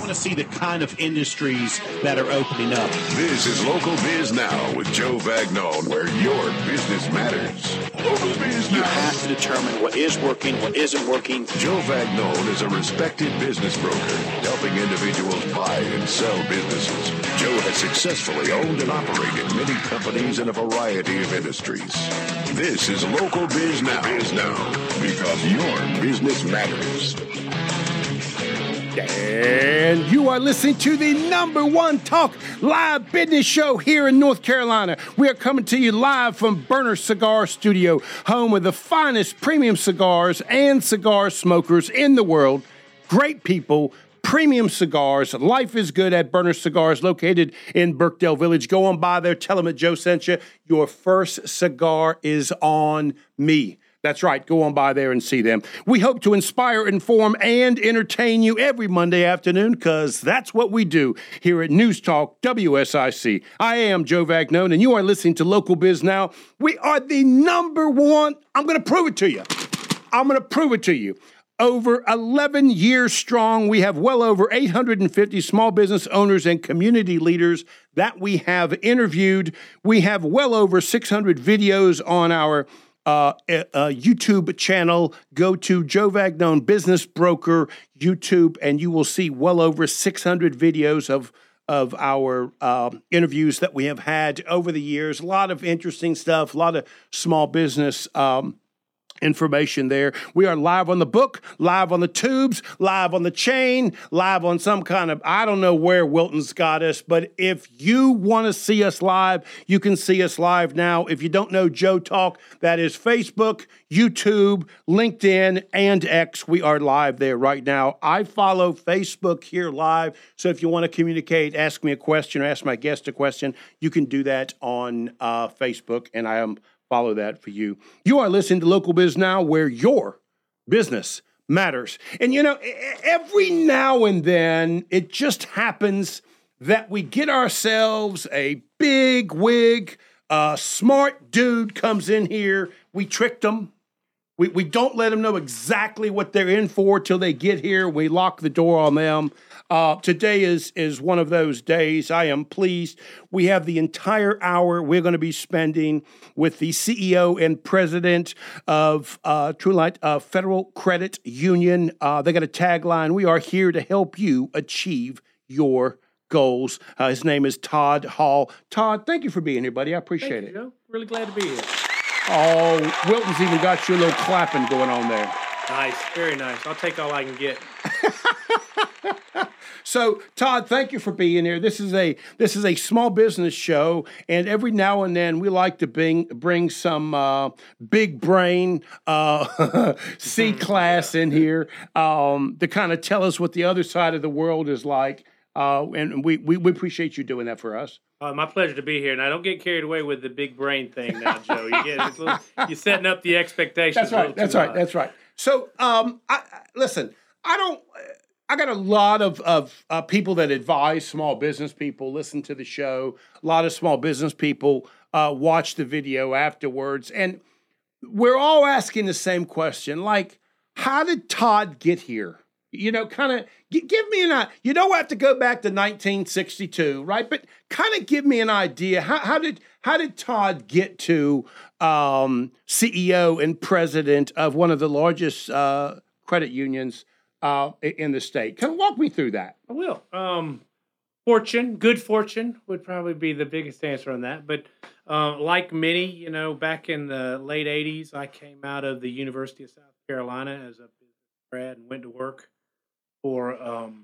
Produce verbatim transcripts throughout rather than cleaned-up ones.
want to see the kind of industries that are opening up. This is Local Biz Now with Joe Vagnone, where your business matters. Local Biz Now. You have to determine what is working, what isn't working. Joe Vagnone is a respected business broker, helping individuals buy and sell businesses. Joe has successfully owned and operated many companies in a variety of industries. This is Local Biz Now. Biz Now, because your business matters. And you are listening to the number one talk live business show here in North Carolina. We are coming to you live from Burner Cigar Studio, home of the finest premium cigars and cigar smokers in the world. Great people, premium cigars. Life is good at Burner Cigars, located in Birkdale Village. Go on by there. Tell them that Joe sent you. Your first cigar is on me. That's right. Go on by there and see them. We hope to inspire, inform, and entertain you every Monday afternoon, because that's what we do here at News Talk W S I C. I am Joe Vagnone, and you are listening to Local Biz Now. We are the number one. I'm going to prove it to you. I'm going to prove it to you. Over eleven years strong, we have well over eight hundred fifty small business owners and community leaders that we have interviewed. We have well over six hundred videos on our Uh, uh, YouTube channel. Go to Joe Vagnone Business Broker YouTube, and you will see well over six hundred videos of of our uh, interviews that we have had over the years. A lot of interesting stuff, a lot of small business um, information there. We are live on the book, live on the tubes, live on the chain, live on some kind of, I don't know where Wilton's got us, but if you want to see us live, you can see us live now. If you don't know Joe Talk, that is Facebook, YouTube, LinkedIn, and X. We are live there right now. I follow Facebook here live, so if you want to communicate, ask me a question or ask my guest a question, you can do that on uh, Facebook, and I am follow that for you. You are listening to Local Biz Now, where your business matters. And, you know, every now and then, it just happens that we get ourselves a big wig, a smart dude comes in here. We tricked them. We, we don't let them know exactly what they're in for till they get here. We lock the door on them. Uh, today is is one of those days. I am pleased. We have the entire hour we're going to be spending with the C E O and president of uh, Trulight uh, Federal Credit Union. Uh, they got a tagline: "We are here to help you achieve your goals." Uh, his name is Todd Hall. Todd, thank you for being here, buddy. I appreciate Thank it. You, Joe. Really glad to be here. Oh, Wilton's even got you a little clapping going on there. Nice, very nice. I'll take all I can get. So, Todd, thank you for being here. This is a this is a small business show, and every now and then we like to bring bring some uh, big brain uh, C class in here um, to kind of tell us what the other side of the world is like. Uh, and we, we we appreciate you doing that for us. Uh, my pleasure to be here. Now, don't get carried away with the big brain thing now, Joe. You get it's a little, you're setting up the expectations. That's right. That's right. High. That's right. So, um, I, I, listen, I don't. I got a lot of of uh, people that advise small business people listen to the show. A lot of small business people uh, watch the video afterwards, and we're all asking the same question: like, how did Todd get here? You know, kind of g- give me an idea. You don't have to go back to nineteen sixty-two, right? But kind of give me an idea. How, how did how did Todd get to um, C E O and president of one of the largest uh, credit unions uh, in the state? Kind of walk me through that. I will. Um, fortune, good fortune would probably be the biggest answer on that. But uh, like many, you know, back in the late eighties, I came out of the University of South Carolina as a business grad and went to work for um,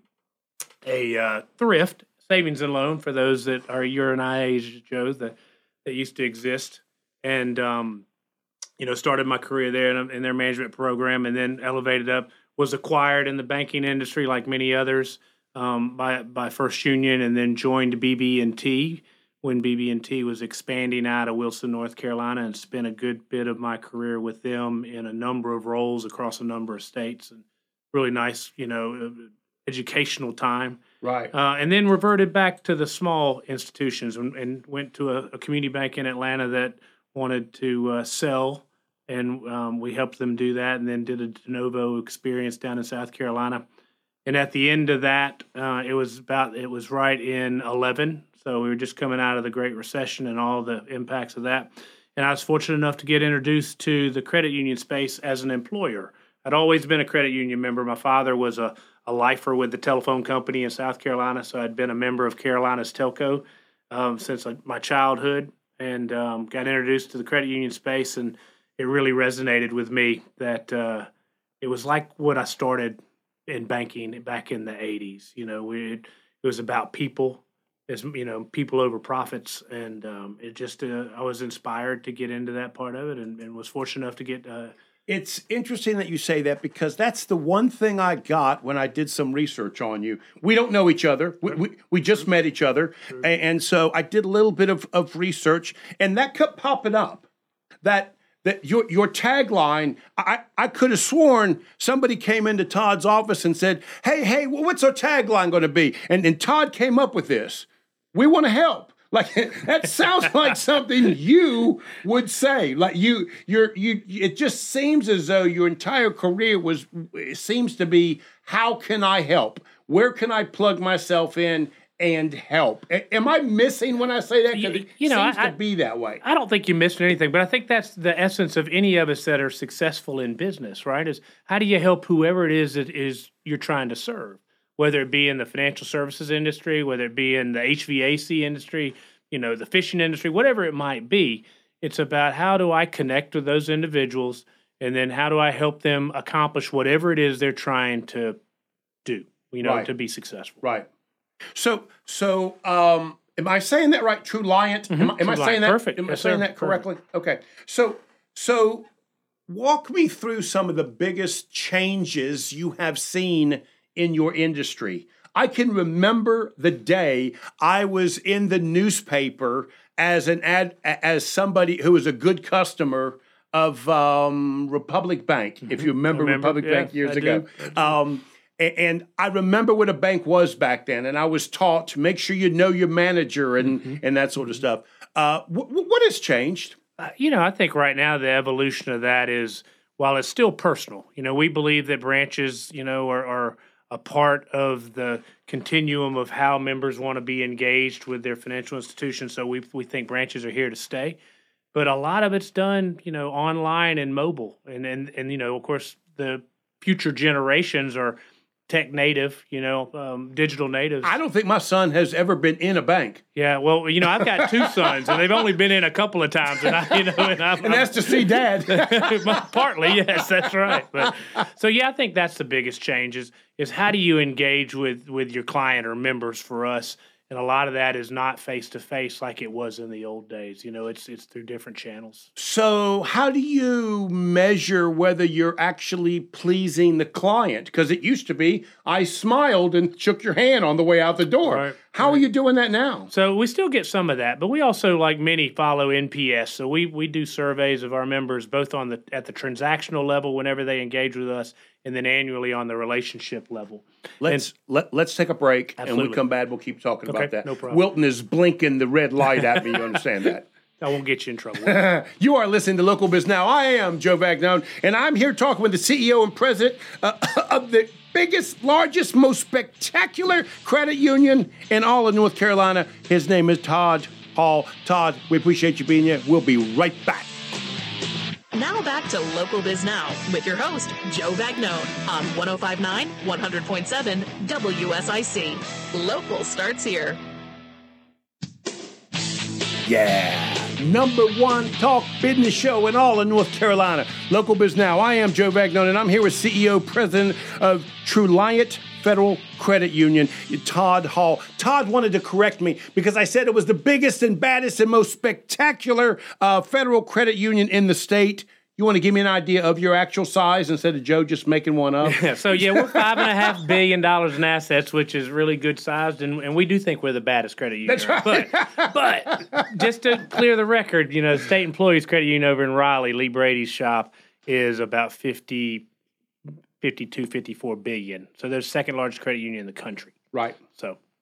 a uh, thrift savings and loan for those that are your and I age, Joe, that, that used to exist. And, um, you know, started my career there in, in their management program and then elevated up, was acquired in the banking industry like many others um, by, by First Union, and then joined B B and T when B B and T was expanding out of Wilson, North Carolina, and spent a good bit of my career with them in a number of roles across a number of states. And really nice, you know, educational time. Right. Uh, and then reverted back to the small institutions and, and went to a, a community bank in Atlanta that wanted to uh, sell, and um, we helped them do that, and then did a de novo experience down in South Carolina. And at the end of that, uh, it was about it was right in eleven. So we were just coming out of the Great Recession and all the impacts of that. And I was fortunate enough to get introduced to the credit union space as an employer. I'd always been a credit union member. My father was a, a lifer with the telephone company in South Carolina, so I'd been a member of Carolina's Telco um, since my childhood, and um, got introduced to the credit union space, and it really resonated with me that uh, it was like what I started in banking back in the eighties. You know, we, it, it was about people, as you know, people over profits, and um, it just uh, I was inspired to get into that part of it, and, and was fortunate enough to get. Uh, It's interesting that you say that, because that's the one thing I got when I did some research on you. We don't know each other. We we, we just met each other, and, and so I did a little bit of, of research, and that kept popping up. That. That your your tagline, I, I could have sworn somebody came into Todd's office and said, hey, hey, what's our tagline going to be? And, and Todd came up with this. We want to help. Like, that sounds like something you would say. Like you, you're, you, it just seems as though your entire career was, it seems to be, how can I help? Where can I plug myself in and help? A- am I missing when I say that? Because it you know, seems I, to be that way. I don't think you missed anything, but I think that's the essence of any of us that are successful in business, right? Is how do you help whoever it is that is you're trying to serve, whether it be in the financial services industry, whether it be in the H V A C industry, you know, the fishing industry, whatever it might be. It's about how do I connect with those individuals, and then how do I help them accomplish whatever it is they're trying to do, you know, Right. to be successful. Right. So, so um, am I saying that right? Truliant? Mhm. Am, I- am I Truliant. saying that? Perfect. Am I Yes, saying sir. that correctly? Okay. So, so walk me through some of the biggest changes you have seen in your industry. I can remember the day I was in the newspaper as an ad, as somebody who was a good customer of um, Republic Bank. If you remember, Remember? Republic Yeah, Bank years I do. ago. Um, a- and I remember what a bank was back then, and I was taught to make sure you know your manager and, Mm-hmm. and that sort of stuff. Uh, wh- wh- what has changed? Uh, you know, I think right now the evolution of that is, while it's still personal, you know, we believe that branches, you know, are, are a part of the continuum of how members want to be engaged with their financial institution. So we we think branches are here to stay. But a lot of it's done, you know, online and mobile. And, and, and you know, of course, the future generations are tech native, you know, um, digital natives. I don't think my son has ever been in a bank. Yeah, well, you know, I've got two sons, and they've only been in a couple of times, and I, you know, and, I'm, And that's to see dad. partly, yes, that's right. But so, yeah, I think that's the biggest change is is how do you engage with with your client or members for us, and a lot of that is not face to face like it was in the old days. You know, it's it's through different channels. So how do you measure whether you're actually pleasing the client? Because it used to be I smiled and shook your hand on the way out the door. Right, How are you doing that now? So we still get some of that, but we also, like many, follow N P S. So we we do surveys of our members both on the at the transactional level whenever they engage with us, and then annually on the relationship level. Let's let, let's take a break, and when Absolutely. we come back, we'll keep talking Okay, about that. no problem. Wilton is blinking the red light at me. You understand that? I won't get you in trouble. You are listening to Local Biz Now. I am Joe Vagnone, and I'm here talking with the C E O and president uh, of the biggest, largest, most spectacular credit union in all of North Carolina. His name is Todd Hall. Todd, we appreciate you being here. We'll be right back. Now back to Local Biz Now with your host, Joe Vagnone on one oh five point nine, one hundred point seven W S I C. Local starts here. Yeah. Number one talk business show in all of North Carolina. Local Biz Now. I am Joe Vagnone, and I'm here with C E O, president of Truliant Federal Credit Union, Todd Hall. Todd wanted to correct me because I said it was the biggest and baddest and most spectacular uh, federal credit union in the state. You want to give me an idea of your actual size instead of Joe just making one up? Yeah, so yeah, we're five and a half billion dollars in assets, which is really good sized, and, and we do think we're the baddest credit union. That's right. But, but just to clear the record, you know, State Employees Credit Union over in Raleigh, Lee Brady's shop, is about fifty, fifty-two, fifty-four billion. So they're the second largest credit union in the country. Right. So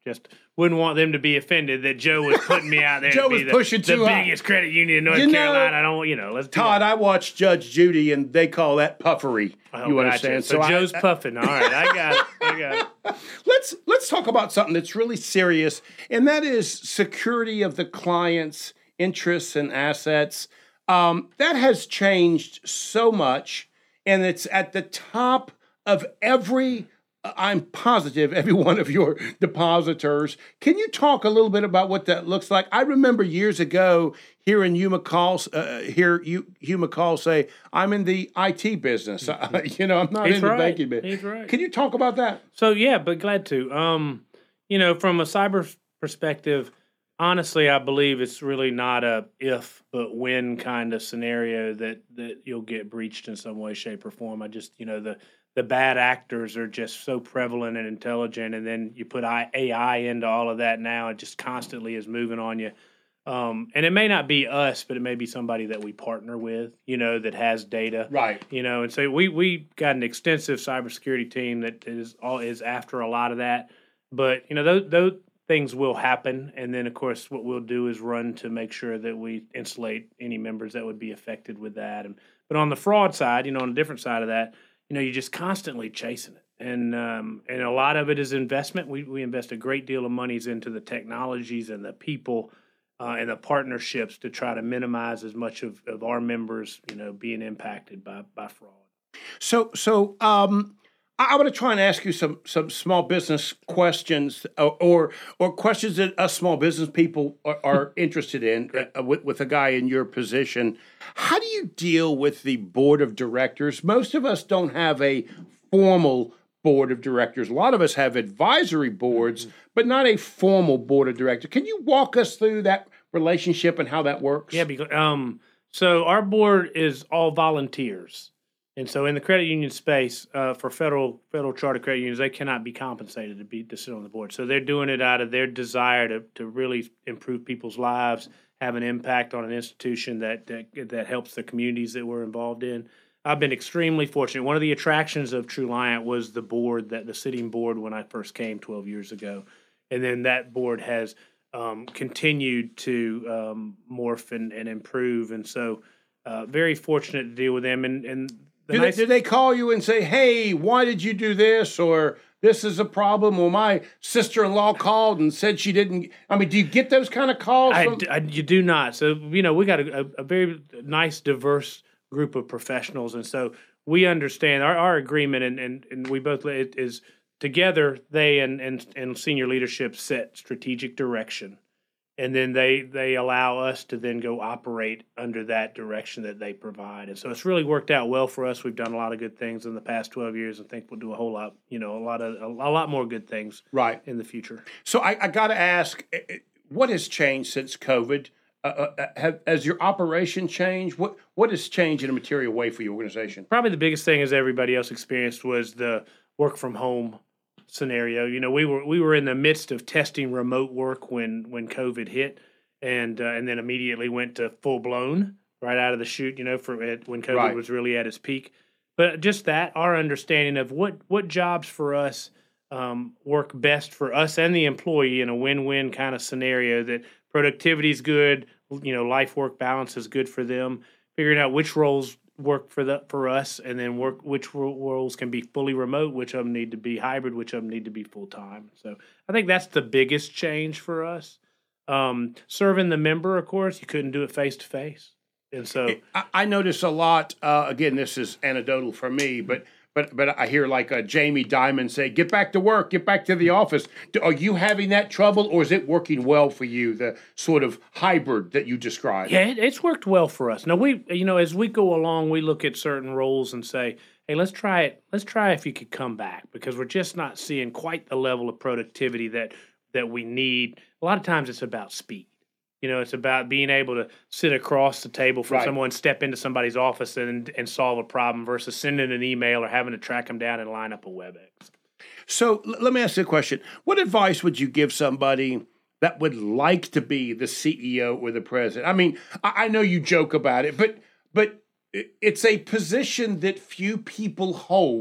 just wouldn't want them to be offended that Joe was putting me out there. Joe to be was the, pushing the too high. biggest credit union in North You know, Carolina. I don't, you know, let's do Todd, that. I watched Judge Judy, and they call that puffery. Oh, You gotcha. understand? So, I- Joe's I- puffing. All right, I got it. I got it. Let's let's talk about something that's really serious, and that is security of the client's interests and assets. Um, that has changed so much, and it's at the top of every. I'm positive every one of your depositors. Can you talk a little bit about what that looks like? I remember years ago hearing Hugh McCall, uh, hear Hugh, Hugh McCall say, "I'm in the I T business. you know, I'm not He's in the right. banking business." He's right. Can you talk about that? So yeah, but glad to. Um, you know, from a cyber perspective, honestly, I believe it's really not a if but when kind of scenario that that you'll get breached in some way, shape, or form. I just, you know, the the bad actors are just so prevalent and intelligent, and then you put A I into all of that now, it just constantly is moving on you. Um, and it may not be us, but it may be somebody that we partner with, you know, that has data. Right. You know, and so we we got an extensive cybersecurity team that is all is after a lot of that. But, you know, those those things will happen. And then, of course, what we'll do is run to make sure that we insulate any members that would be affected with that. And but on the fraud side, you know, on a different side of that, you know, you're just constantly chasing it. And um, and a lot of it is investment. We we invest a great deal of monies into the technologies and the people uh, and the partnerships to try to minimize as much of, of our members, you know, being impacted by, by fraud. So, so um, I, I want to try and ask you some some small business questions, or or, or questions that us small business people are, are interested in uh, with with a guy in your position. How do you deal with the board of directors? Most of us don't have a formal board of directors. A lot of us have advisory boards, mm-hmm. but not a formal board of directors. Can you walk us through that relationship and how that works? Yeah, because um, so our board is all volunteers. And so in the credit union space, uh, for federal federal charter credit unions, they cannot be compensated to be to sit on the board. So they're doing it out of their desire to to really improve people's lives, have an impact on an institution that that, that helps the communities that we're involved in. I've been extremely fortunate. One of the attractions of TrueLiant was the board, that the sitting board when I first came twelve years ago. And then that board has um, continued to um, morph and, and improve. And so uh, very fortunate to deal with them. And, and the Did, nice, they, did they call you and say, "Hey, why did you do this?" Or "This is a problem"? Or "My sister-in-law called and said she didn't." I mean, do you get those kind of calls? I, From- I, you do not. So, you know, we got a, a very nice, diverse group of professionals. And so we understand our, our agreement, and, and, and we both it is together, they and, and, and senior leadership set strategic direction. And then they, they allow us to then go operate under that direction that they provide. And so it's really worked out well for us. We've done a lot of good things in the past twelve years, and think we'll do a whole lot, you know, a lot of a, a lot more good things right in the future. So I, I got to ask, what has changed since COVID? Uh, uh, have, has your operation changed? What what has changed in a material way for your organization? Probably the biggest thing, as everybody else experienced, was the work from home scenario. You know, we were we were in the midst of testing remote work when when COVID hit, and uh, and then immediately went to full blown right out of the chute. You know, for it, when COVID Right. was really at its peak. But just that, our understanding of what what jobs for us um, work best for us and the employee in a win-win kind of scenario, that productivity is good, you know, life-work balance is good for them, figuring out which roles work for the for us, and then work which ro- roles can be fully remote, which of them need to be hybrid, which of them need to be full-time. So I think that's the biggest change for us. Um, serving the member, of course, you couldn't do it face-to-face. And so I, I notice a lot. Uh, again, this is anecdotal for me, but but but I hear like uh, Jamie Dimon say, "Get back to work, get back to the office." Do, are you having that trouble, or is it working well for you? The sort of hybrid that you described. Yeah, it, it's worked well for us. Now we, you know, as we go along, we look at certain roles and say, "Hey, let's try it. Let's try if you could come back," because we're just not seeing quite the level of productivity that that we need. A lot of times, it's about speed. You know, it's about being able to sit across the table from Right. someone, step into somebody's office and and solve a problem versus sending an email or having to track them down and line up a WebEx. So l- let me ask you a question. What advice would you give somebody that would like to be the C E O or the president? I mean, I, I know you joke about it, but but it- it's a position that few people hold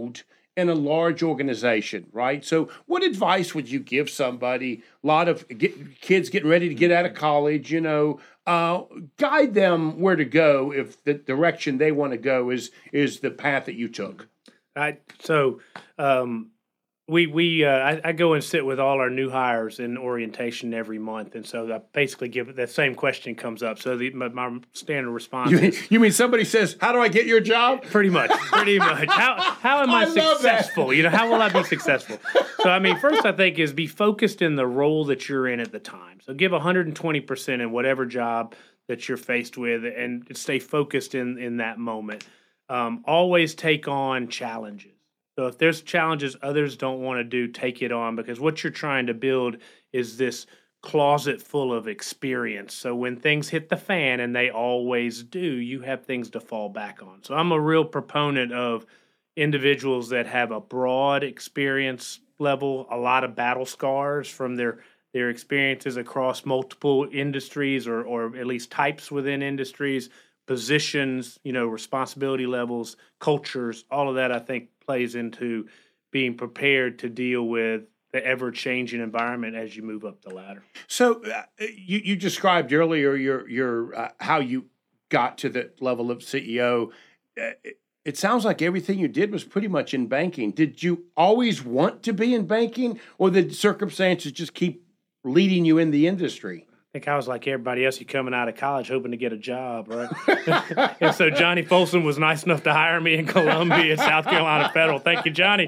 in a large organization, right? So what advice would you give somebody, a lot of get, kids getting ready to get out of college, you know, uh, guide them where to go if the direction they want to go is is the path that you took? I, so um, we we uh, I, I go and sit with all our new hires in orientation every month, and so I basically give that same question comes up. So the, my, my standard response You mean, is, you mean somebody says, "How do I get your job?" pretty much, pretty much. How how am I, I love that. successful? You know, how will I be successful? So I mean, first I think is be focused in the role that you're in at the time. So give one hundred twenty percent in whatever job that you're faced with, and stay focused in in that moment. Um, always take on challenges. So if there's challenges others don't want to do, take it on, because what you're trying to build is this closet full of experience. So when things hit the fan, and they always do, you have things to fall back on. So I'm a real proponent of individuals that have a broad experience level, a lot of battle scars from their their experiences across multiple industries, or or at least types within industries, positions, you know, responsibility levels, cultures, all of that I think plays into being prepared to deal with the ever-changing environment as you move up the ladder. So uh, you you described earlier your your uh, how you got to the level of C E O. Uh, it, it sounds like everything you did was pretty much in banking. Did you always want to be in banking, or did circumstances just keep leading you in the industry? I think I was like everybody else, you coming out of college hoping to get a job, right? And so Johnny Folsom was nice enough to hire me in Columbia, South Carolina Federal. Thank you, Johnny.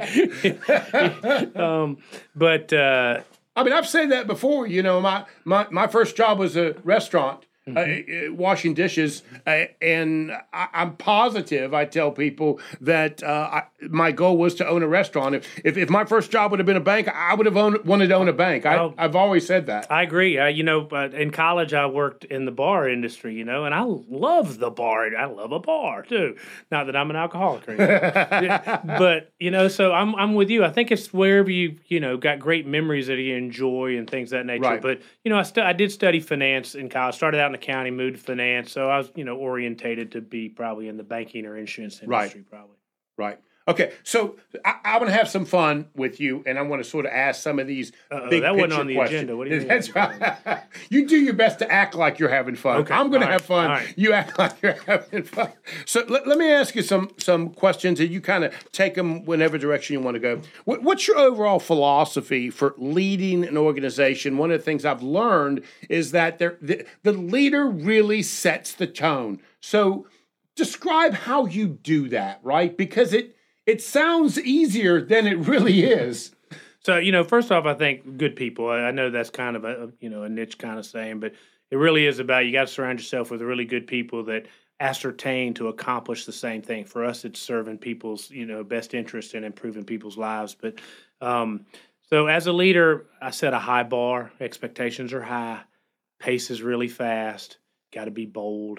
um, but uh, I mean, I've said that before. You know, my my, my first job was a restaurant. Mm-hmm. Uh, washing dishes, uh, and I, I'm positive. I tell people that uh, I, my goal was to own a restaurant. If, if if my first job would have been a bank, I would have owned, wanted to own a bank. I, oh, I've always said that. I agree. Uh, you know, uh, in college, I worked in the bar industry. You know, and I love the bar. I love a bar too. Not that I'm an alcoholic or anything, but you know, so I'm I'm with you. I think it's wherever you you know got great memories that you enjoy and things of that nature. Right. But you know, I stu- I did study finance in college. Started out in the county, moved to finance, so I was, you know, orientated to be probably in the banking or insurance industry, right. probably. Right. Okay, so I, I want to have some fun with you, and I want to sort of ask some of these Uh-oh, big that picture wasn't on the questions. agenda. What do you mean? That's right. You do your best to act like you're having fun. Okay. I'm going to All have right. fun. All right. You act like you're having fun. So let, let me ask you some some questions, and you kind of take them whenever direction you want to go. What, what's your overall philosophy for leading an organization? One of the things I've learned is that there, the, the leader really sets the tone. So describe how you do that, right? Because it It sounds easier than it really is. So, you know, first off, I think good people. I I know that's kind of a, you know, a niche kind of saying, but it really is about you got to surround yourself with really good people that ascertain to accomplish the same thing. For us, it's serving people's, you know, best interest and improving people's lives. But um, so as a leader, I set a high bar. Expectations are high. Pace is really fast. Got to be bold.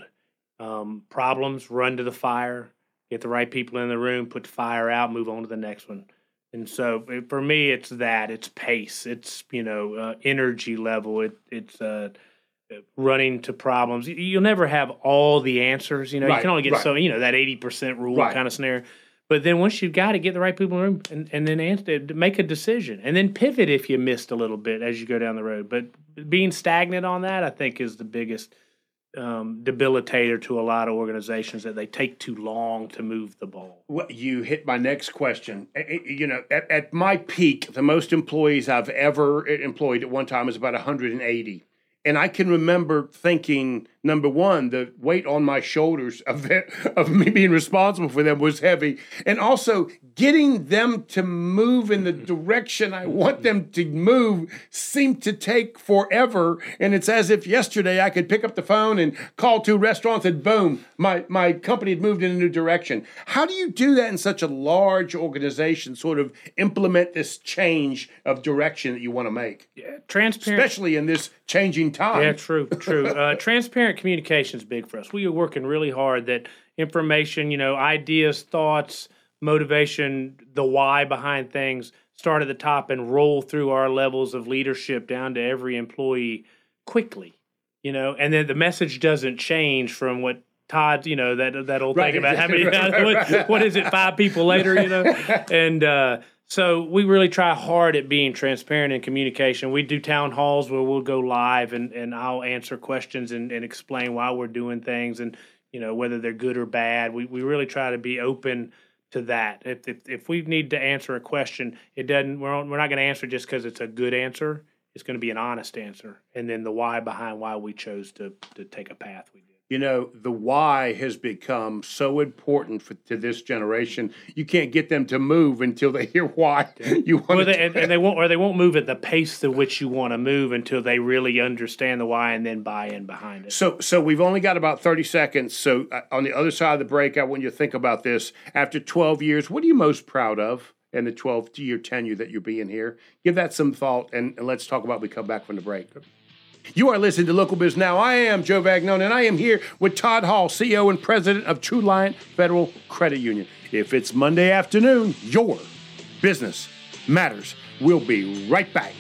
Um, problems, run to the fire. Get the right people in the room, put the fire out, move on to the next one. And so it, for me, it's that. It's pace. It's, you know, uh, energy level. It, it's uh, running to problems. You'll never have all the answers. You know, Right, you can only get right. so, you know, that eighty percent rule Right. kind of scenario. But then once you've got it, get the right people in the room and, and then answer, make a decision. And then pivot if you missed a little bit as you go down the road. But being stagnant on that, I think, is the biggest Um, debilitator to a lot of organizations, that they take too long to move the ball. Well, you hit my next question. Eh, eh, You know, at, at my peak, the most employees I've ever employed at one time was about one hundred eighty. And I can remember thinking, number one, the weight on my shoulders of it, of me being responsible for them was heavy. And also getting them to move in the direction I want them to move seemed to take forever. And it's as if yesterday I could pick up the phone and call two restaurants and boom, my, my company had moved in a new direction. How do you do that in such a large organization, sort of implement this change of direction that you want to make? Yeah, transparent. Especially in this changing time. Yeah, true, true. Uh, transparent communication is big for us. We are working really hard that information, you know, ideas, thoughts, motivation, the why behind things start at the top and roll through our levels of leadership down to every employee quickly, you know, and then the message doesn't change from what Todd, you know, that that old Right. thing about how many, Right, right, what, what is it, five people later, you know? And uh, so we really try hard at being transparent in communication. We do town halls where we'll go live and, and I'll answer questions and, and explain why we're doing things and, you know, whether they're good or bad. We we really try to be open to that. If if, if we need to answer a question, it doesn't. We're we're not going to answer just because it's a good answer. It's going to be an honest answer, and then the why behind why we chose to to take a path we did. You know, the why has become so important for, to this generation. You can't get them to move until they hear why you want Well, to. they, and, and they won't, or they won't move at the pace to which you want to move until they really understand the why and then buy in behind it. So, so we've only got about thirty seconds. So, uh, on the other side of the break, I want you to think about this. After twelve years, what are you most proud of in the twelve-year tenure that you're being here? Give that some thought, and, and let's talk about when we come back from the break. You are listening to Local Biz Now. I am Joe Vagnone, and I am here with Todd Hall, C E O and President of True Liant Federal Credit Union. If it's Monday afternoon, your business matters. We'll be right back.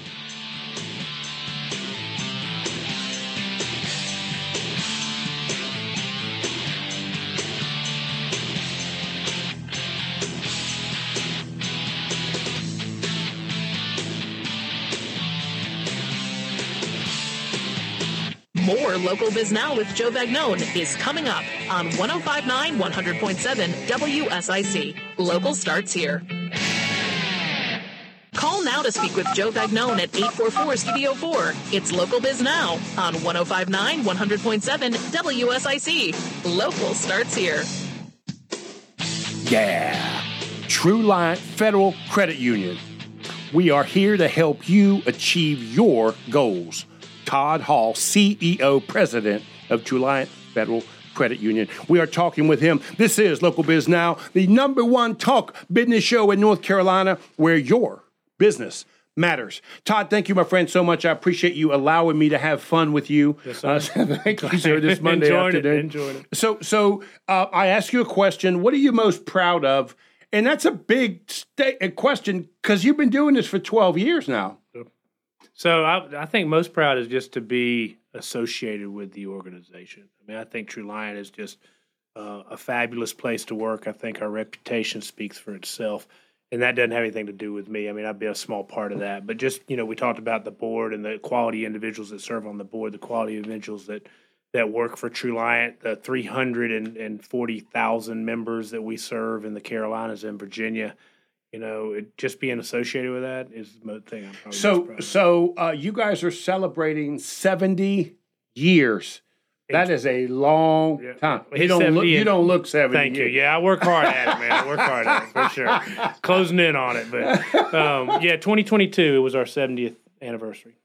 More Local Biz Now with Joe Vagnone is coming up on one oh five point nine, one hundred point seven W S I C. Local starts here. Call now to speak with Joe Vagnone at eight four four, C B O four. It's Local Biz Now on one oh five point nine, one hundred point seven W S I C. Local starts here. Yeah, True Liant Federal Credit Union. We are here to help you achieve your goals. Todd Hall, C E O, President of True Liant Federal Credit Union. We are talking with him. This is Local Biz Now, the number one talk business show in North Carolina where your business matters. Todd, thank you, my friend, so much. I appreciate you allowing me to have fun with you. Yes, sir. Uh, thank you, sir, this Monday Enjoyed it, afternoon. enjoyed it. So, so uh, I ask you a question. What are you most proud of? And that's a big sta- a question because you've been doing this for twelve years now. So I, I think most proud is just to be associated with the organization. I mean, I think True Liant is just uh, a fabulous place to work. I think our reputation speaks for itself, and that doesn't have anything to do with me. I mean, I've been a small part of that, but just, you know, we talked about the board and the quality individuals that serve on the board, the quality individuals that that work for True Liant, the three hundred forty thousand members that we serve in the Carolinas and Virginia. You know, it, just being associated with that is the thing I'm probably most So, proud of. so uh, you guys are celebrating seventy years. That is a long Yeah. time. Well, You don't look. seventy You and- don't look seventy. Thank you. years. Yeah, I work hard at it, man. I work hard at it for sure. Closing in on it, but um, yeah, twenty twenty-two it was our seventieth anniversary.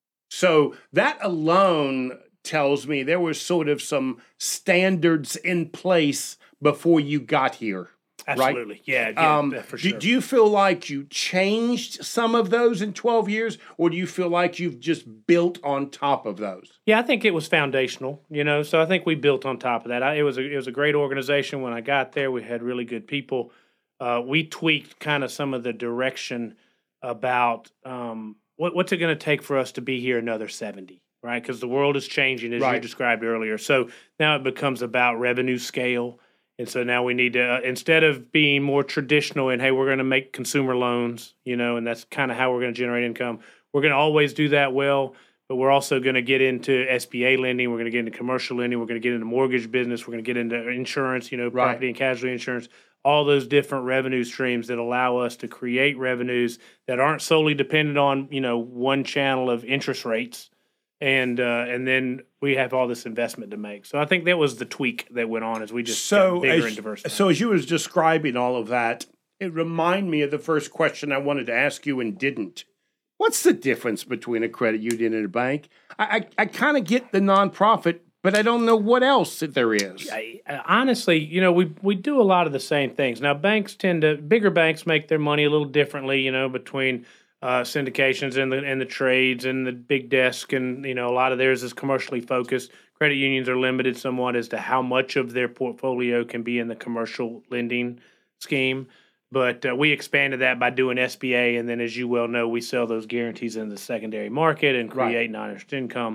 So that alone tells me there was sort of some standards in place before you got here. Absolutely, Right? yeah, yeah, Um, for do, sure. do you feel like you changed some of those in twelve years, or do you feel like you've just built on top of those? Yeah, I think it was foundational, you know. So I think we built on top of that. I, it was a, it was a great organization when I got there. We had really good people. Uh, we tweaked kind of some of the direction about um, what, what's it going to take for us to be here another seventy, right? Because the world is changing, as Right. you described earlier. So now it becomes about revenue scale. And so now we need to, uh, instead of being more traditional in, hey, we're going to make consumer loans, you know, and that's kind of how we're going to generate income. We're going to always do that well, but we're also going to get into S B A lending. We're going to get into commercial lending. We're going to get into mortgage business. We're going to get into insurance, you know, Right. property and casualty insurance, all those different revenue streams that allow us to create revenues that aren't solely dependent on, you know, one channel of interest rates. And uh, and then we have all this investment to make. So I think that was the tweak that went on as we just So got bigger as, and diversified. so as you was describing all of that, it reminded me of the first question I wanted to ask you and didn't. What's the difference between a credit union and a bank? I I, I kind of get the nonprofit, but I don't know what else that there is. I, I, honestly, you know, we we do a lot of the same things. Now, banks tend to bigger banks make their money a little differently, you know, between uh, syndications and the and the trades and the big desk, and you know, a lot of theirs is commercially focused. Credit unions are limited somewhat as to how much of their portfolio can be in the commercial lending scheme. But uh, we expanded that by doing S B A, and then, as you well know, we sell those guarantees in the secondary market and create Right. non-interest income.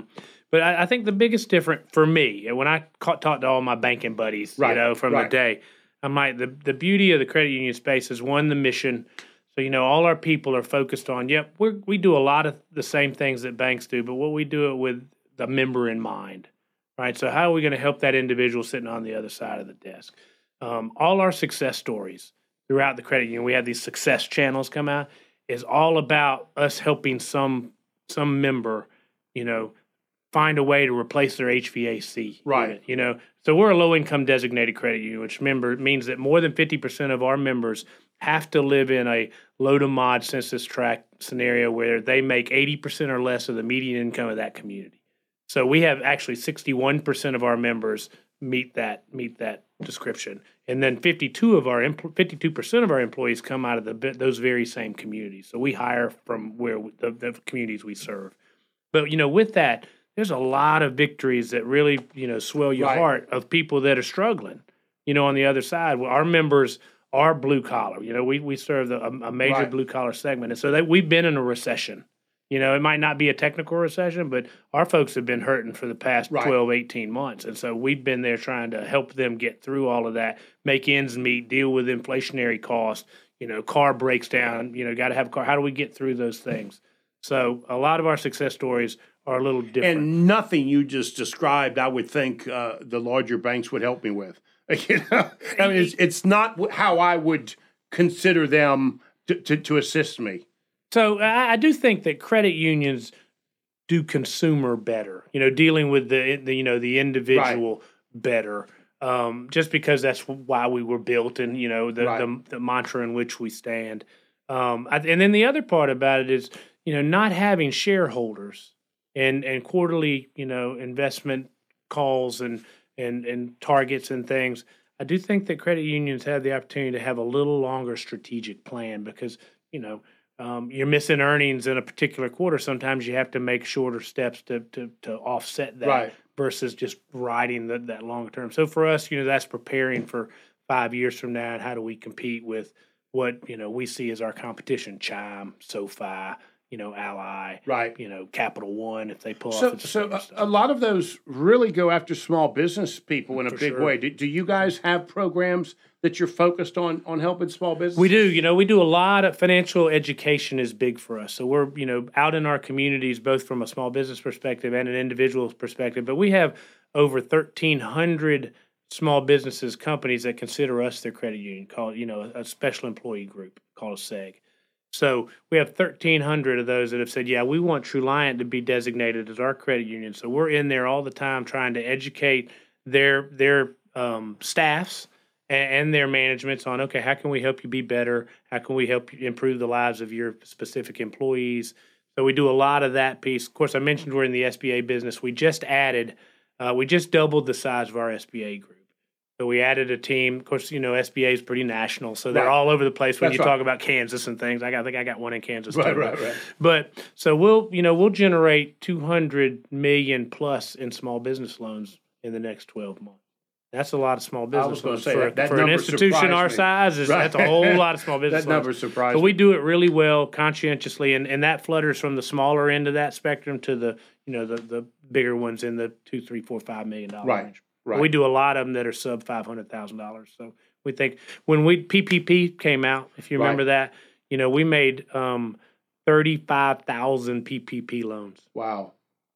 But I, I think the biggest difference for me, and when I ca- talked to all my banking buddies, Right, you know, from right. the day, I'm like, the, the beauty of the credit union space is, one, the mission. So, you know, all our people are focused on, yep, we we do a lot of the same things that banks do, but what we do it with the member in mind, right? So how are we going to help that individual sitting on the other side of the desk? Um, all our success stories throughout the credit union, we have these success channels come out, is all about us helping some some member, you know, find a way to replace their H V A C. Right. Unit, you know, so we're a low-income designated credit union, which member means that more than fifty percent of our members have to live in a low to mod census tract scenario where they make eighty percent or less of the median income of that community. So we have actually sixty-one percent of our members meet that meet that description, and then fifty-two of our fifty-two percent of our employees come out of the those very same communities. So we hire from where the, the communities we serve. But you know, with that, there's a lot of victories that really, you know, swell your Right. heart of people that are struggling. You know, on the other side, well, our members are blue collar. You know, we we serve the, a, a major Right. blue collar segment, and so that we've been in a recession. You know, it might not be a technical recession, but our folks have been hurting for the past Right. twelve, eighteen months. And so we've been there trying to help them get through all of that, make ends meet, deal with inflationary costs. You know, car breaks down, you know, got to have a car. How do we get through those things? So a lot of our success stories are a little different. And nothing you just described, I would think uh, the larger banks would help me with. You know? I mean, it's, it's not wh- how I would consider them to, to, to assist me. So I, I do think that credit unions do consumer better, you know, dealing with the, the you know, the individual better, um, just because that's why we were built and, you know, the, Right. the, the mantra in which we stand. Um, I, and then the other part about it is, you know, not having shareholders and, and quarterly, you know, investment calls and, and, and targets and things. I do think that credit unions have the opportunity to have a little longer strategic plan because, you know, Um, you're missing earnings in a particular quarter. Sometimes you have to make shorter steps to to, to offset that Right. versus just riding the, that long term. So for us, you know, that's preparing for five years from now. And how do we compete with what, you know, we see as our competition? Chime, SoFi, you know, Ally, Right. you know, Capital One, if they pull So, off. its so same a, stuff. a lot of those really go after small business people in a For big sure. way. Do, do you guys have programs that you're focused on on helping small business? We do. You know, we do a lot of financial education is big for us. So we're, you know, out in our communities, both from a small business perspective and an individual perspective. But we have over thirteen hundred small businesses, companies that consider us their credit union, called, you know, a special employee group called a S E G. So we have thirteen hundred of those that have said, yeah, we want TruLiant to be designated as our credit union. So we're in there all the time trying to educate their their um, staffs and, and their managements on, okay, how can we help you be better? How can we help you improve the lives of your specific employees? So we do a lot of that piece. Of course, I mentioned we're in the S B A business. We just added, uh, we just doubled the size of our S B A group. So we added a team. Of course, you know, S B A is pretty national, so they're Right. all over the place when That's you right. talk about Kansas and things. I, got, I think I got one in Kansas. Right, too. right, right. But so we'll, you know, we'll generate two hundred million plus in small business loans in the next twelve months. That's a lot of small I was business gonna loans say for, that- that for an number institution surprised our me. size. Is, Right. That's a whole lot of small business That loans. number surprised So we me. do it really well, conscientiously, and, and that flutters from the smaller end of that spectrum to the, you know, the the bigger ones in the two, three, four, five million dollar Right. range. Right. We do a lot of them that are sub five hundred thousand dollars. So we think when we P P P came out, if you remember Right. that, you know, we made um, thirty-five thousand P P P loans. Wow.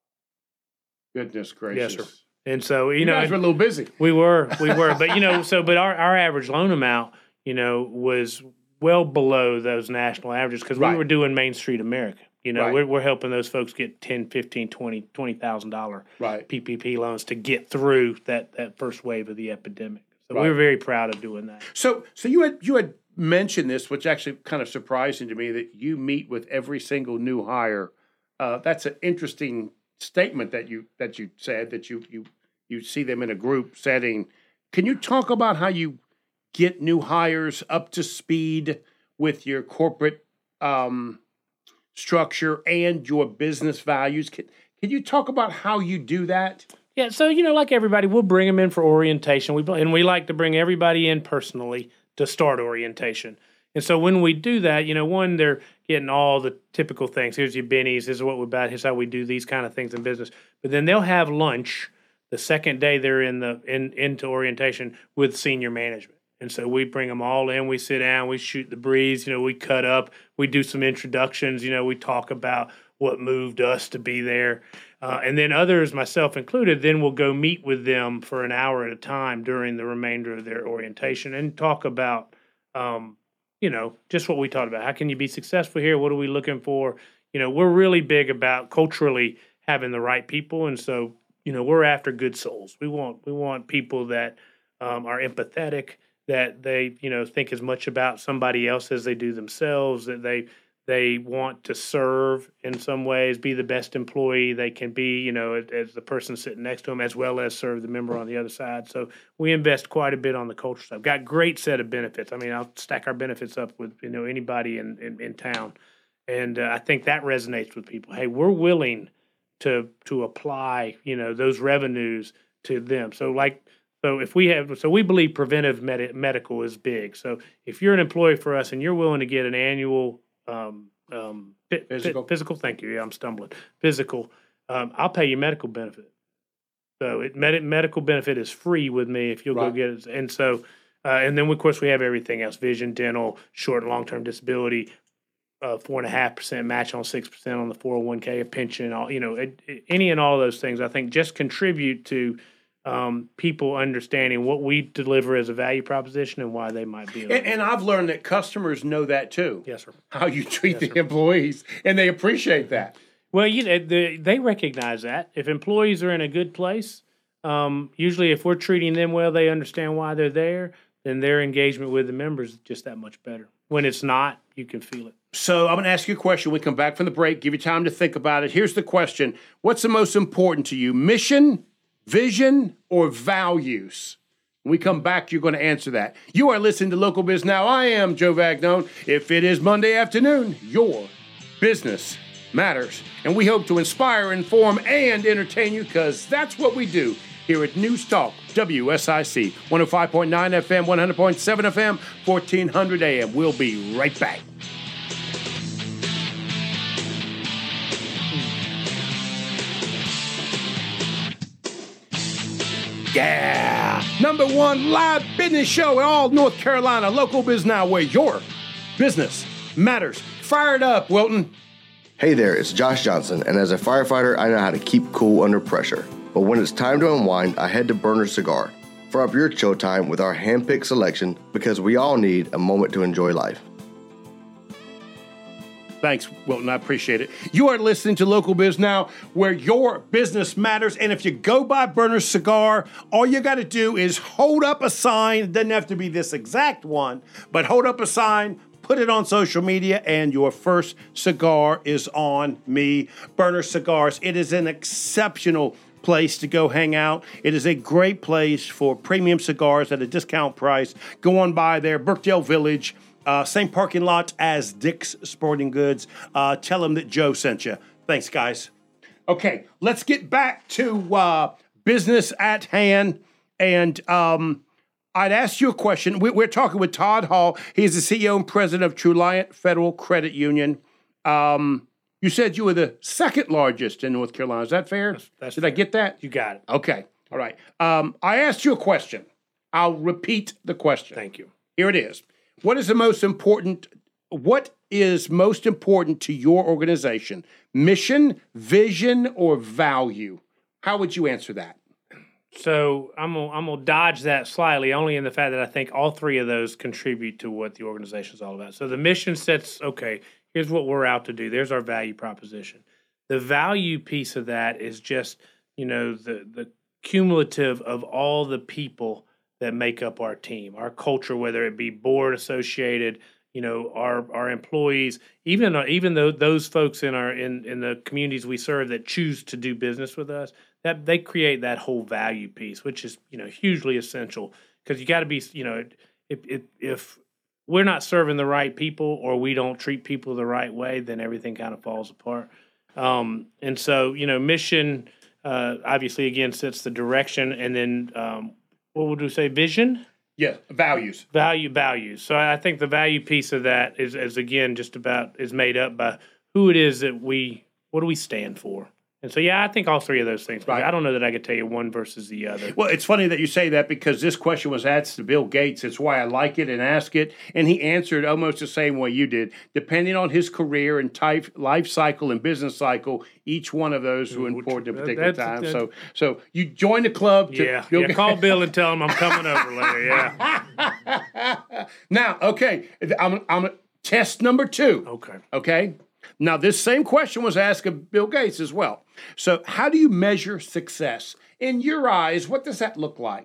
Goodness gracious. Yes, sir. And so, you, You know, guys were a little busy. we were, we were, but you know, so, but our, our average loan amount, you know, was well below those national averages because Right. we were doing Main Street America. You know, Right. we're, we're helping those folks get ten, fifteen, twenty, twenty thousand dollar Right. P P P loans to get through that, that first wave of the epidemic. So we Right. were very proud of doing that. So, so you had you had mentioned this, which actually kind of surprising to me, that you meet with every single new hire. Uh, that's an interesting statement that you that you said that you you you see them in a group setting. Can you talk about how you get new hires up to speed with your corporate um, structure and your business values? Can, can you talk about how you do that? Yeah, so you know, like everybody, we'll bring them in for orientation. We and we like to bring everybody in personally to start orientation. And so when we do that, you know, one, they're getting all the typical things. Here's your bennies. This is what we're about. Here's how we do these kind of things in business. But then they'll have lunch the second day they're in the in into orientation with senior management. And so we bring them all in. We sit down. We shoot the breeze. You know, we cut up. We do some introductions. You know, we talk about what moved us to be there. Uh, and then others, myself included, then we'll go meet with them for an hour at a time during the remainder of their orientation and talk about, um, you know, just what we talked about. How can you be successful here? What are we looking for? You know, we're really big about culturally having the right people. And so, you know, we're after good souls. We want we want people that um, are empathetic, that they, you know, think as much about somebody else as they do themselves, that they they want to serve in some ways, be the best employee they can be, you know, as, as the person sitting next to them, as well as serve the member on the other side. So we invest quite a bit on the culture stuff. Got great set of benefits. I mean, I'll stack our benefits up with, you know, anybody in, in, in town. And uh, I think that resonates with people. Hey, we're willing to to apply, you know, those revenues to them. So like, so if we have, so we believe preventive med- medical is big. So if you're an employee for us and you're willing to get an annual Um, um, physical. physical, thank you. Yeah, I'm stumbling. Physical. Um, I'll pay you medical benefit. So it med- medical benefit is free with me if you'll right. go get it. And so, uh, and then of course we have everything else: vision, dental, short and long term disability, uh, four and a half percent match on six percent on the four oh one k, a pension. All you know, it, it, any and all those things. I think just contribute to Um, people understanding what we deliver as a value proposition and why they might be. And, and I've learned that customers know that too. Yes, sir. How you treat yes, the sir. employees, and they appreciate that. Well, you know, the, they recognize that. If employees are in a good place, um, usually if we're treating them well, they understand why they're there, then their engagement with the members is just that much better. When it's not, you can feel it. So I'm going to ask you a question. We come back from the break, give you time to think about it. Here's the question. What's the most important to you, mission, vision, or values? When we come back, you're going to answer that. You are listening to Local Biz Now. I am Joe Vagnone. If it is Monday afternoon, your business matters. And we hope to inspire, inform, and entertain you, because that's what we do here at News Talk W S I C. one oh five point nine F M, one hundred point seven F M, fourteen hundred A M. We'll be right back. Yeah! Number one live business show in all North Carolina, Local Biz Now, where your business matters. Fire it up, Wilton. Hey there, it's Josh Johnson, and as a firefighter, I know how to keep cool under pressure. But when it's time to unwind, I head to Burner Cigar. Fire up your chill time with our hand-picked selection, because we all need a moment to enjoy life. Thanks, Wilton. I appreciate it. You are listening to Local Biz Now, where your business matters. And if you go by Burner Cigar, all you got to do is hold up a sign. It doesn't have to be this exact one, but hold up a sign, put it on social media, and your first cigar is on me. Burner Cigars. It is an exceptional place to go hang out. It is a great place for premium cigars at a discount price. Go on by there, Brookdale Village. Uh, same parking lot as Dick's Sporting Goods. Uh, tell them that Joe sent you. Thanks, guys. Okay, let's get back to uh, business at hand. And um, I'd ask you a question. We, we're talking with Todd Hall. He's the C E O and president of Truliant Federal Credit Union. Um, you said you were the second largest in North Carolina. Is that fair? That's, that's Did fair. I get that? You got it. Okay. All right. Um, I asked you a question. I'll repeat the question. Thank you. Here it is. What is the most important, what is most important to your organization? Mission, vision, or value? How would you answer that? So I'm gonna, I'm gonna dodge that slightly, only in the fact that I think all three of those contribute to what the organization is all about. So the mission sets, okay, here's what we're out to do. There's our value proposition. The value piece of that is just, you know, the the cumulative of all the people that make up our team, our culture, whether it be board associated, you know, our our employees, even even though those folks in our in, in the communities we serve that choose to do business with us, that they create that whole value piece, which is, you know, hugely essential, because you got to be, you know, if, if if we're not serving the right people or we don't treat people the right way, then everything kind of falls apart. Um, and so, you know, mission uh, obviously again sets the direction, and then um, what would we say, vision? Yeah, values. Value, values. So I think the value piece of that is, is again, just about is made up by who it is that we, what do we stand for? And so, yeah, I think all three of those things. Right. I don't know that I could tell you one versus the other. Well, it's funny that you say that because this question was asked to Bill Gates. It's why I like it and ask it. And he answered almost the same way you did. Depending on his career and type, life cycle and business cycle, each one of those were important at a particular That's- time. that- So so you join the club. To Yeah, Bill yeah. Gates. Call Bill and tell him I'm coming over later. Yeah. Now, okay, I'm, I'm test number two. Okay. Okay. Now, this same question was asked of Bill Gates as well. So, how do you measure success? In your eyes, what does that look like?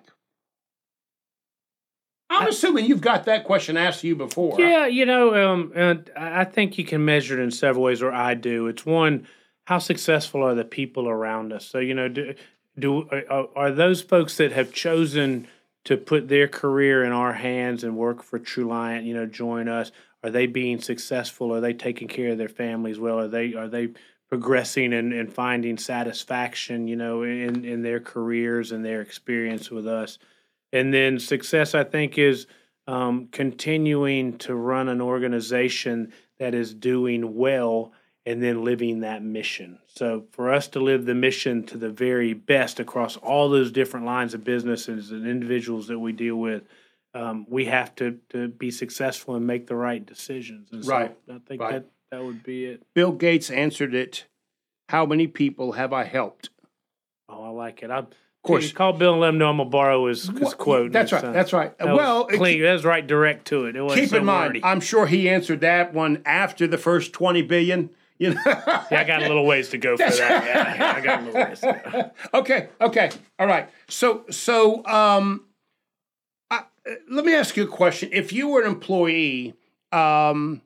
I'm assuming you've got that question asked to you before. Yeah, you know, um, and I I think you can measure it in several ways, or I do. It's one, how successful are the people around us? So, you know, do, do are, are those folks that have chosen to put their career in our hands and work for TrueLiant, you know, join us? Are they being successful? Are they taking care of their families well? Are they are they progressing and, and finding satisfaction, you know, in, in their careers and their experience with us? And then success, I think, is um, continuing to run an organization that is doing well and then living that mission. So for us to live the mission to the very best across all those different lines of businesses and individuals that we deal with, um, we have to, to be successful and make the right decisions. And so Right. I think Right. that, that would be it. Bill Gates answered it. How many people have I helped? Oh, I like it. I, of course. call Bill and let him know I'm gonna borrow his, his What- quote. That's It's, right. uh, That's right. That Well, was clean. That was right direct to it. It wasn't keep so in mind, wordy. I'm sure he answered that one after the first twenty billion. You know. Yeah, I got a little ways to go for that. Yeah, yeah, I got a little ways to go. Okay, okay, all right. So, so, um, I, uh, let me ask you a question. If you were an employee, um,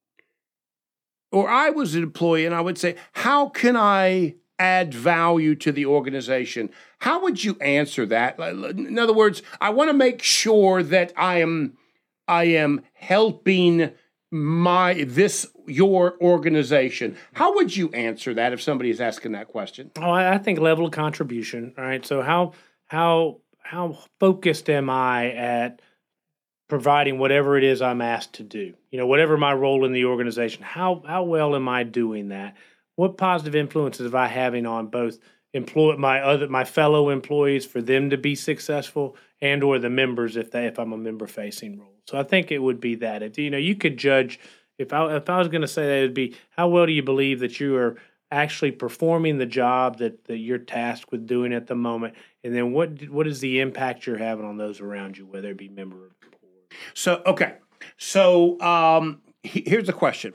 or I was an employee, and I would say, how can I add value to the organization? How would you answer that? In other words, I want to make sure that I am, I am helping my this your organization. How would you answer that if somebody is asking that question? Oh, I, I think level of contribution. All right. So how how how focused am I at providing whatever it is I'm asked to do? You know, whatever my role in the organization. How how well am I doing that? What positive influences am I having on both employ my other my fellow employees for them to be successful, and or the members if they if I'm a member facing role? So I think it would be that. It, you know, you could judge if I if I was going to say that, it would be how well do you believe that you are actually performing the job that, that you're tasked with doing at the moment, and then what what is the impact you're having on those around you, whether it be member or board. So okay, so um, he, here's a question.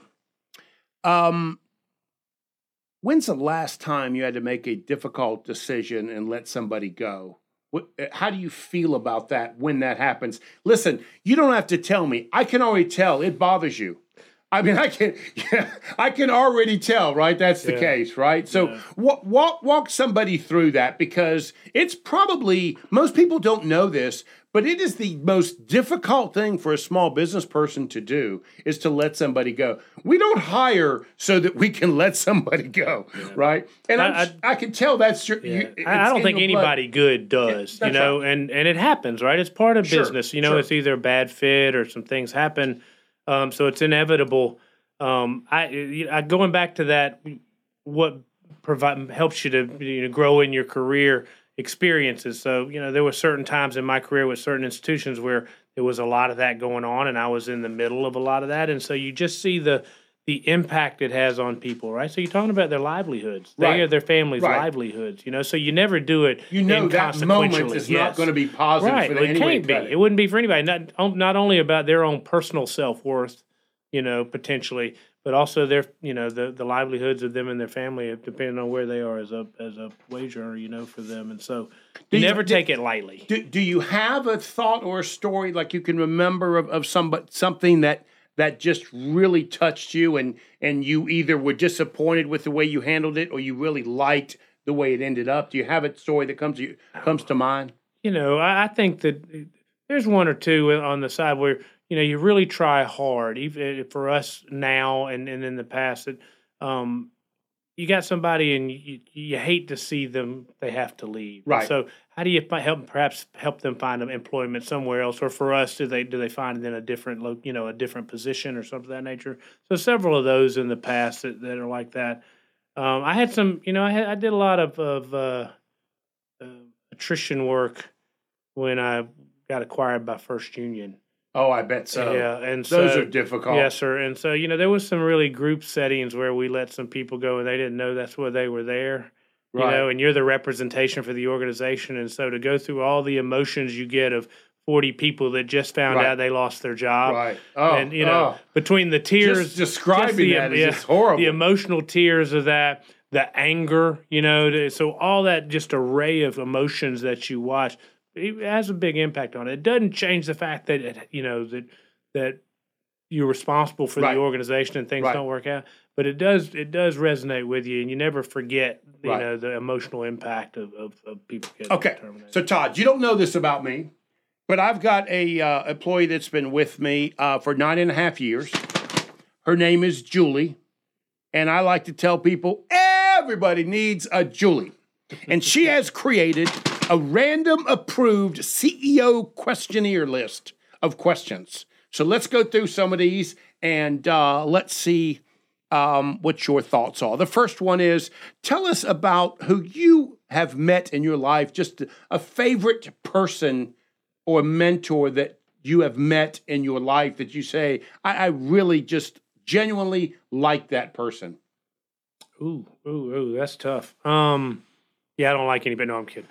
Um, when's the last time you had to make a difficult decision and let somebody go? What, how do you feel about that when that happens? Listen, you don't have to tell me. I can already tell it bothers you. I mean, I can, yeah, I can already tell, right? That's the Yeah. case, right? So Yeah. walk, walk, walk somebody through that, because it's probably, most people don't know this, but it is the most difficult thing for a small business person to do, is to let somebody go. We don't hire so that we can let somebody go, right? And I- I'm, I, can tell that's your. Yeah. You, I, I it's don't in think your blood. anybody good does, Yeah, you that's know, and, and it happens, right? It's part of Sure, business. You know, sure. it's either a bad fit or some things happen. Um, so it's inevitable. Um, I, you- I going back to that, what provide helps you to you know, grow in your career experiences. So, you know, there were certain times in my career with certain institutions where there was a lot of that going on, and I was in the middle of a lot of that. And so you just see the the impact it has on people, right? So you're talking about their livelihoods. They Right. are their families' Right. livelihoods, you know, so you never do it You know that moment inconsequentially. is not Yes. going to be positive Right. for Well, it anybody. can't be. It wouldn't be for anybody. Not not only about their own personal self worth, you know, potentially, but also their, you know, the, the livelihoods of them and their family, depending on where they are as a as a wage earner, you know, for them. And so Do you you- never do- take it lightly. Do, do you have a thought or a story like you can remember of, of some, something that that just really touched you, and and you either were disappointed with the way you handled it, or you really liked the way it ended up? Do you have a story that comes to you, comes to mind? You know, I, I think that there's one or two on the side where, you know, you really try hard, even for us now and, and in the past, that um, you got somebody and you, you hate to see them, they have to leave. Right. So how do you fi- help perhaps help them find employment somewhere else? Or for us, do they do they find it in a different, lo- you know, a different position or something of that nature? So several of those in the past that, that are like that. Um, I had some, you know, I had, I did a lot of, of uh, uh, attrition work when I got acquired by First Union. Oh, I bet so. Yeah, and those so, are difficult. Yes, sir. And so, you know, there was some really group settings where we let some people go and they didn't know that's why they were there. You Right. know, and you're the representation for the organization. And so to go through all the emotions you get of forty people that just found Right. out they lost their job. Right. Oh, and, you know, oh. between the tears. Just describing the, that is just horrible. The emotional tears of that, the anger, you know, the, so all that just array of emotions that you watch, it has a big impact on it. It doesn't change the fact that, it, you know, that that you're responsible for Right. the organization and things Right. don't work out. But it does it does resonate with you, and you never forget, you Right. know, the emotional impact of, of, of people getting Okay, terminated. so Todd, you don't know this about me, but I've got a uh, employee that's been with me uh, for nine and a half years. Her name is Julie, and I like to tell people everybody needs a Julie, and she has created a random approved C E O questionnaire list of questions. So let's go through some of these and uh, let's see um, what your thoughts are. The first one is, tell us about who you have met in your life, just a favorite person or mentor that you have met in your life that you say, I, I really just genuinely like that person. Ooh, ooh, ooh, that's tough. Um, yeah, I don't like anybody. No, I'm kidding.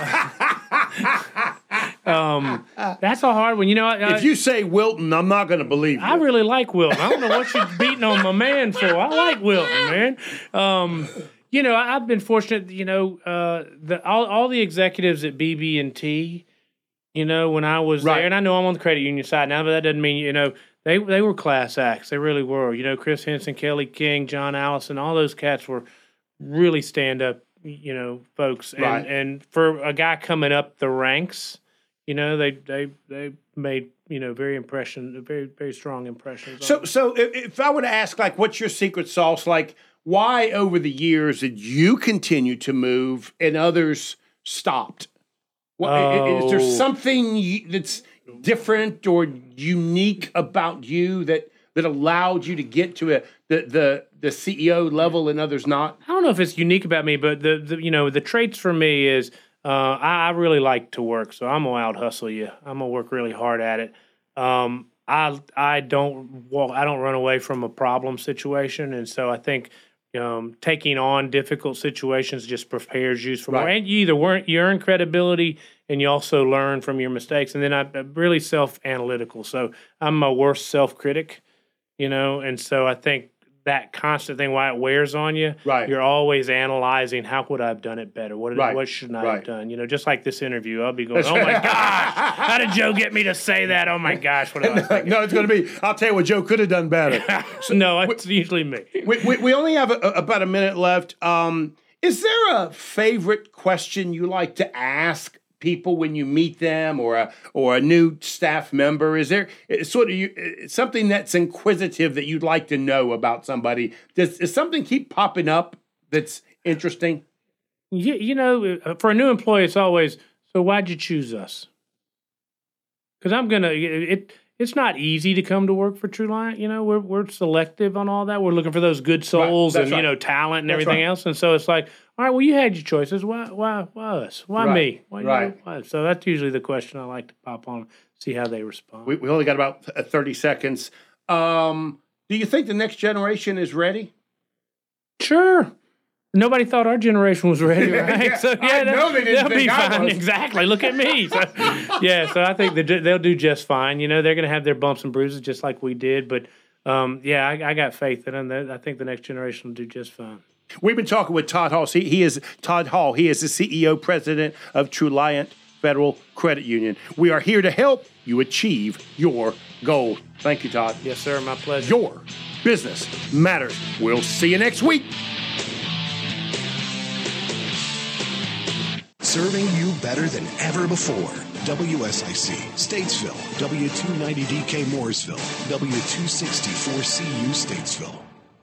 um, that's a hard one. You know, I, If you say Wilton, I'm not going to believe you. I really like Wilton. I don't know what you're beating on my man for. I like Wilton, man. Um, you know, I've been fortunate. You know, uh, the all, all the executives at B B and T. You know, when I was Right. there, and I know I'm on the credit union side now, but that doesn't mean, you know, they they were class acts. They really were. You know, Chris Henson, Kelly King, John Allison, all those cats were really stand up, you know, folks. And Right. and for a guy coming up the ranks, you know, they they they made, you know, very impression, very very strong impressions. So, on me. so if, if I were to ask, like, what's your secret sauce? Like, why over the years did you continue to move and others stopped? What, i- Is there Oh. something you- that's different or unique about you that that allowed you to get to a, the the the C E O level and others not? I don't know if it's unique about me, but the, the you know the traits for me is uh, I, I really like to work, so I'm gonna out hustle you. I'm gonna work really hard at it. Um, I I don't walk, I don't run away from a problem situation, and so I think um, taking on difficult situations just prepares you for more. Right. And you either weren't you earn credibility, and you also learn from your mistakes. And then I, I'm really self analytical, so I'm my worst self critic. You know, and so I think that constant thing, why it wears on you, Right. you're always analyzing, how would I have done it better? What did, Right. what shouldn't I Right. have done? You know, just like this interview, I'll be going, oh my gosh, how did Joe get me to say that? Oh my gosh, what did I think? No, it's going to be, I'll tell you what Joe could have done better. No, it's usually me. we, we, we only have a, about a minute left. Um, is there a favorite question you like to ask people when you meet them, or a or a new staff member? Is there it's sort of you, it's something that's inquisitive that you'd like to know about somebody? Does, does something keep popping up that's interesting? You, you know, for a new employee, it's always, so why'd you choose us? Because I'm going to, it. it's not easy to come to work for TrueLiant. You know, we're we're selective on all that. We're looking for those good souls Right, and, that's you right. know, talent and That's everything right. else. And so it's like, all right, well, you had your choices. Why why, why us? Why Right, me? Why you? right. Why? So that's usually the question I like to pop on, see how they respond. We, we only got about thirty seconds. Um, do you think the next generation is ready? Sure. Nobody thought our generation was ready, right? Yeah, so I know they didn't they'll be think I fine. was. Exactly. Look at me. So, yeah, so I think that they'll do just fine. You know, they're going to have their bumps and bruises just like we did. But um, yeah, I, I got faith in them. I think the next generation will do just fine. We've been talking with Todd Hall. He, he is Todd Hall. He is the C E O president of TrueLiant Federal Credit Union. We are here to help you achieve your goal. Thank you, Todd. Yes, sir. My pleasure. Your business matters. We'll see you next week. Serving you better than ever before. W S I C, Statesville. W two ninety D K Mooresville. W two sixty-four C U, Statesville.